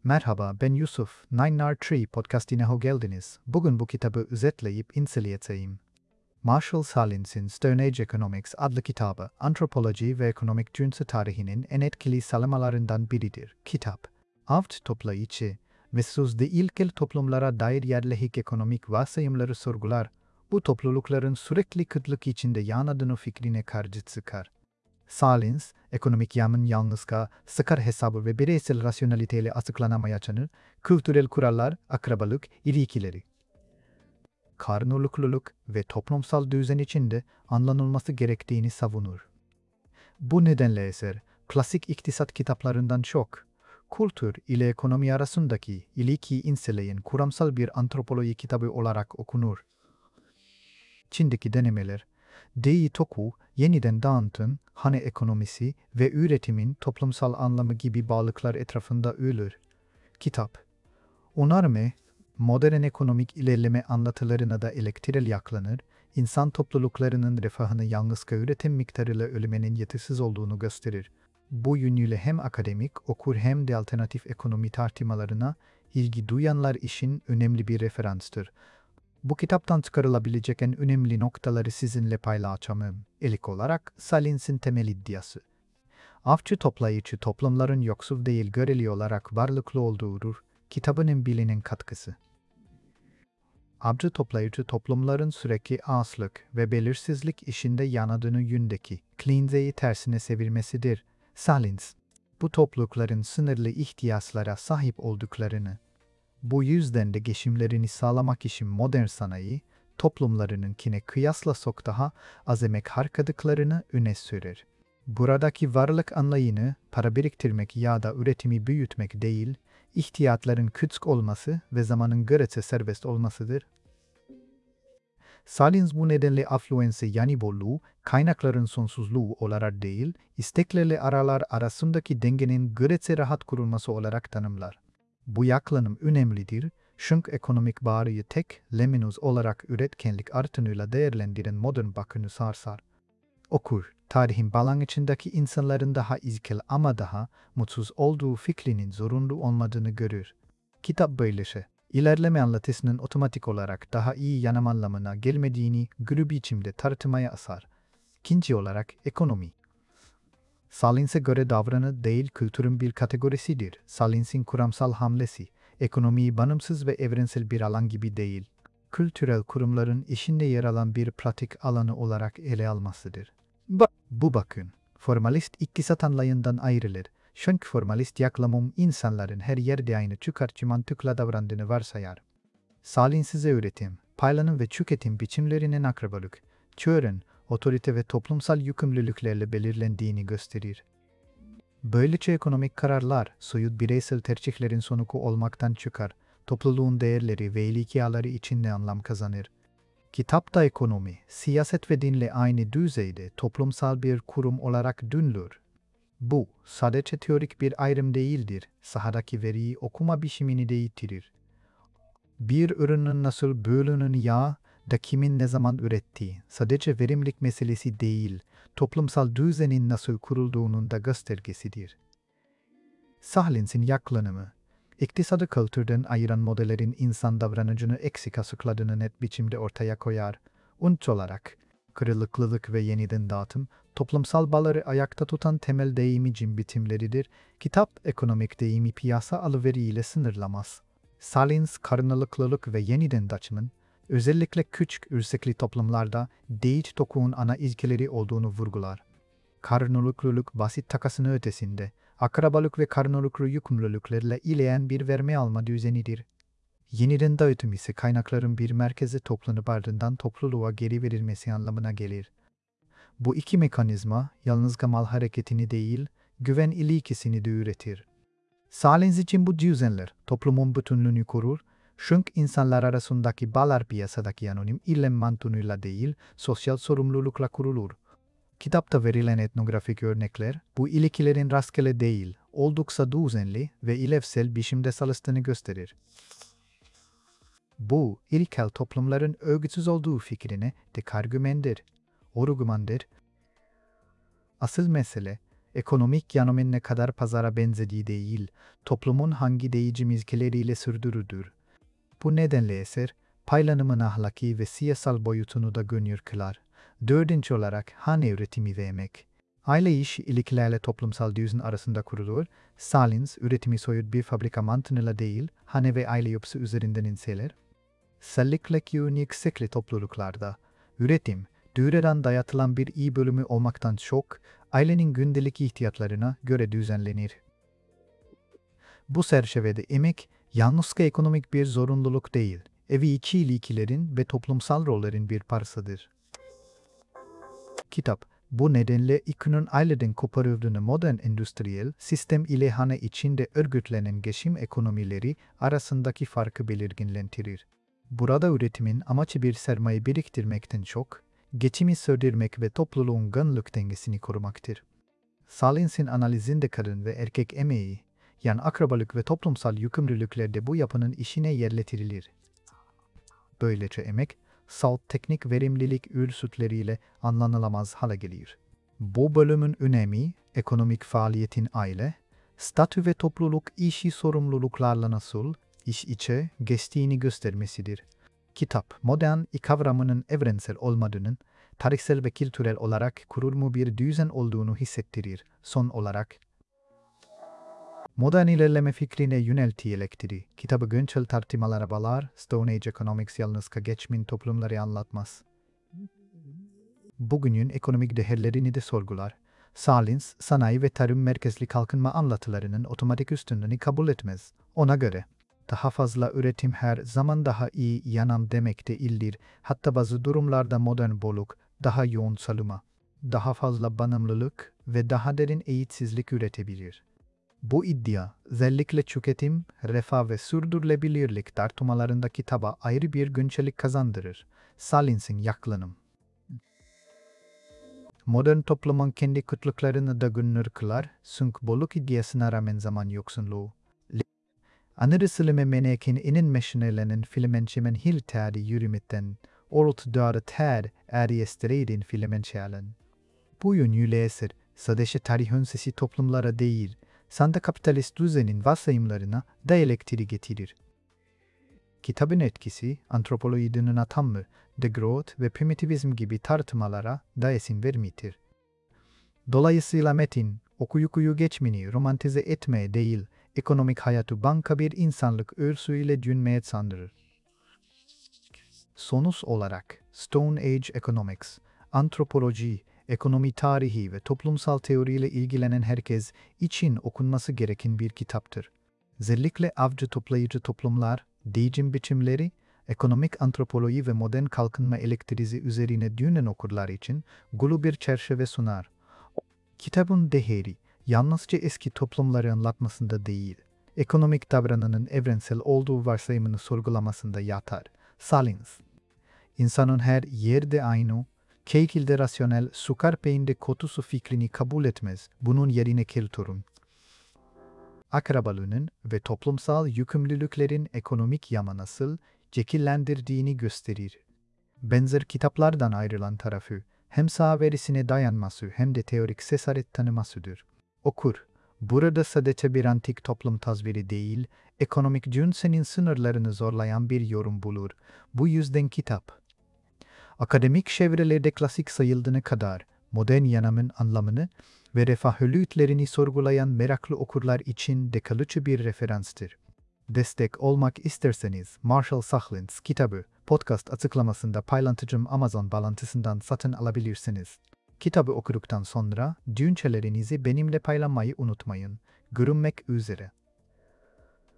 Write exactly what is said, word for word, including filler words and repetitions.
Merhaba, ben Yusuf. Nine R üç podcastine hoş geldiniz. Bugün bu kitabı özetleyip inceleyeceğim. Marshall Salins'in Stone Age Economics adlı kitabı, antropoloji ve ekonomik düşünce tarihinin en etkili salamalarından biridir. Kitap, avcı toplayıcı ve sözde ilkel toplumlara dair yerleşik ekonomik varsayımları sorgular, bu toplulukların sürekli kıtlık içinde yanadığını fikrine karşı çıkar. Salins, ekonomik yamın yalnızca sıkar hesabı ve bireysel rasyoneliteyle açıklanamayacağını, kültürel kurallar, akrabalık, ilişkileri, karnılıklılık ve toplumsal düzen içinde anlanılması gerektiğini savunur. Bu nedenle eser, klasik iktisat kitaplarından çok, kültür ile ekonomi arasındaki ilişkiyi inceleyen kuramsal bir antropoloji kitabı olarak okunur. Çin'deki denemeler, Dei Toku, yeniden dağıtım, hane ekonomisi ve üretimin toplumsal anlamı gibi bağlıklar etrafında örülür. Kitap, onarme, modern ekonomik ilerleme anlatılarına da elektrel yaklanır, insan topluluklarının refahını yalnızca üretim miktarıyla ölmenin yetersiz olduğunu gösterir. Bu yönüyle hem akademik okur hem de alternatif ekonomi tartışmalarına ilgi duyanlar için önemli bir referanstır. Bu kitaptan çıkarılabilecek en önemli noktaları sizinle paylaşacağım. İlk olarak Salins'in temel iddiası. Avcı toplayıcı toplumların yoksul değil göreli olarak varlıklı olduğudur, kitabının bilinen katkısı. Avcı toplayıcı toplumların sürekli açlık ve belirsizlik içinde yanadığını yöndeki klinzeyi tersine çevirmesidir. Salins, bu toplulukların sınırlı ihtiyaçlara sahip olduklarını, bu yüzden de geçimlerini sağlamak için modern sanayi, toplumlarınınkine kıyasla çok daha az emek harcadıklarını öne sürer. Buradaki varlık anlayını para biriktirmek ya da üretimi büyütmek değil, ihtiyaçların küçük olması ve zamanın görece serbest olmasıdır. Salins bu nedenle affluense yani bolluğu, kaynakların sonsuzluğu olarak değil, isteklerle aralar arasındaki dengenin görece rahat kurulması olarak tanımlar. Bu yaklanım önemlidir, çünkü ekonomik bağrıyı tek, leminuz olarak üretkenlik artınıyla değerlendiren modern bakını sarsar. Okur, tarihin balan içindeki insanların daha ilkel ama daha mutsuz olduğu fikrinin zorunlu olmadığını görür. Kitap böylece, ilerleme anlatısının otomatik olarak daha iyi yanım anlamına gelmediğini gürü biçimde tartışmaya asar. İkinci olarak ekonomi. Salins'e göre davranı değil kültürün bir kategorisidir. Salins'in kuramsal hamlesi, ekonomiyi bağımsız ve evrensel bir alan gibi değil, kültürel kurumların içinde yer alan bir pratik alanı olarak ele almasıdır. Ba bu bakın, formalist iktisat anlayından ayrılır. Çünkü formalist yaklamım insanların her yerde aynı çıkarcı mantıkla davrandığını varsayar. Salins'e üretim, paylanım ve tüketim biçimlerinin akrabalık, çören, otorite ve toplumsal yükümlülüklerle belirlendiğini gösterir. Böylece ekonomik kararlar, soyut bireysel tercihlerin sonucu olmaktan çıkar, topluluğun değerleri ve ilişkileri içinde anlam kazanır. Kitapta ekonomi, siyaset ve dinle aynı düzeyde toplumsal bir kurum olarak dönülür. Bu, sadece teorik bir ayrım değildir, sahadaki veriyi okuma biçimini değiştirir. Bir ürünün nasıl bölünün ya da kimin ne zaman ürettiği, sadece verimlilik meselesi değil, toplumsal düzenin nasıl kurulduğunun da göstergesidir. Salins'in yaklanımı, iktisadı kültürden ayıran modellerin insan davranıcını eksik açıkladığını net biçimde ortaya koyar. Unç olarak, kırılıklılık ve yeniden dağıtım, toplumsal bağları ayakta tutan temel deyimicim bitimleridir. Kitap, ekonomik deyimi piyasa alıveriyle sınırlamaz. Salins, karnılıklılık ve yeniden dağıtımın, özellikle küçük ürsekli toplumlarda Dei Toku'nun ana ilkeleri olduğunu vurgular. Karnılıklılık basit takasının ötesinde, akrabalık ve karnılıklı yükümlülüklerle ileyen bir verme alma düzenidir. Yeniden dağıtım ise kaynakların bir merkeze toplanıp ardından topluluğa geri verilmesi anlamına gelir. Bu iki mekanizma yalnızca mal hareketini değil, güven ilişkisini de üretir. Salins için bu düzenler toplumun bütünlüğünü korur, çünkü insanlar arasındaki bağlar piyasadaki anonim ilem mantığıyla değil, sosyal sorumlulukla kurulur. Kitapta verilen etnografik örnekler, bu ilişkilerin rastgele değil, oldukça düzenli ve ilevsel biçimde çalıştığını gösterir. Bu, ilkel toplumların örgütsüz olduğu fikrine de argümandır, orgumandır. Asıl mesele, Ekonomik yanımın ne kadar pazara benzediği değil, toplumun hangi değici mizkileriyle sürdürüdür. Bu nedenle eser, paylanımın ahlaki ve siyasal boyutunu da gönül kılar. Dördüncü olarak hane üretimi ve emek. Aile iş ilişkilerle toplumsal düzen arasında kurulur. Salins, üretimi soyut bir fabrika mantığıyla değil, hane ve aile yapısı üzerinden inceler. Özellikle yüksekli topluluklarda, üretim, doğrudan dayatılan bir iyi bölümü olmaktan çok, ailenin gündelik ihtiyaçlarına göre düzenlenir. Bu çerçevede emek, yalnızca ekonomik bir zorunluluk değil, evi içi ilişkilerin ve toplumsal rollerin bir parçasıdır. Kitap, bu nedenle ikinin aileden koparıldığını modern endüstriyel sistem ile hane içinde örgütlenen geçim ekonomileri arasındaki farkı belirginlendirir. Burada üretimin amacı bir sermaye biriktirmekten çok, geçimi sürdürmek ve topluluğun gönüllük dengesini korumaktır. Salins'in analizinde kadın ve erkek emeği, yani akrabalık ve toplumsal yükümlülüklerde bu yapının işine yerleştirilir. Böylece emek, salt teknik verimlilik ölçütleriyle anlanılamaz hale gelir. Bu bölümün önemi, ekonomik faaliyetin aile, statü ve topluluk işi sorumluluklarla nasıl iş içe geçtiğini göstermesidir. Kitap, modern kavramının evrensel olmadığının, tarihsel ve kültürel olarak kurulmuş bir düzen olduğunu hissettirir. Son olarak, modern ilerleme fikrine yöneltilecektir. Kitabı güncel tartışmalara bağlar, Stone Age Economics yalnızca geçmin toplumları anlatmaz. Bugünün ekonomik değerlerini de sorgular. Salins, sanayi ve tarım merkezli kalkınma anlatılarının otomatik üstünlüğünü kabul etmez. Ona göre, daha fazla üretim her zaman daha iyi yanam demek değildir. Hatta bazı durumlarda modern bolluk, daha yoğun salınma, daha fazla bağımlılık ve daha derin eğitsizlik üretebilir. Bu iddia, özellikle tüketim, refah ve sürdürülebilirlik tartışmalarında kitaba ayrı bir güncellik kazandırır. Salins'in yaklanım. Modern toplumun kendi kıtlıklarını da günür kılar, çünkü bolluk iddiasına rağmen zaman yoksunluğu. Anırısılımı menekin inin meşinelerin filmençemen hil tadi yürümetten, ortadoğru tad ariyestireydin filmençelen. Bu yönüyle eser, sadece tarihin sesi toplumlara değil, sanda kapitalist düzenin varsayımlarına da elektri getirir. Kitabın etkisi, antropolojinin atamı, degrowth ve primitivizm gibi tartışmalara da esin vermiştir. Dolayısıyla metin, okuyukuyu geçmini romantize etmeye değil, ekonomik hayatı banka bir insanlık örsüyle dönmeye sandırır. Sonuç olarak, Stone Age Economics, antropoloji, ekonomi tarihi ve toplumsal teoriyle ilgilenen herkes için okunması gereken bir kitaptır. Özellikle avcı toplayıcı toplumlar, değişim biçimleri, ekonomik antropoloji ve modern kalkınma elektriği üzerine düşünen okurlar için gulu bir çerçeve sunar. Kitabın değeri, yalnızca eski toplumları anlatmasında değil, ekonomik davranışın evrensel olduğu varsayımını sorgulamasında yatar. Salins, insanın her yerde aynı, şekilde rasyonel, sukar peyinde kutusu fikrini kabul etmez, bunun yerine kültürün, akrabalığının ve toplumsal yükümlülüklerin ekonomik yama nasıl şekillendirdiğini gösterir. Benzer kitaplardan ayrılan tarafı, hem saha verisine dayanması hem de teorik cesaret tanımasıdır. Okur, burada sadece bir antik toplum tasviri değil, ekonomik cünsenin sınırlarını zorlayan bir yorum bulur. Bu yüzden kitap, akademik çevrelerde klasik sayıldığına kadar modern yanamın anlamını ve refah öğütlerini sorgulayan meraklı okurlar için de kalıcı bir referanstır. Destek olmak isterseniz Marshall Sachlins kitabı podcast açıklamasında paylaşacağım Amazon bağlantısından satın alabilirsiniz. Kitabı okuduktan sonra düşüncelerinizi benimle paylaşmayı unutmayın. Görüşmek üzere.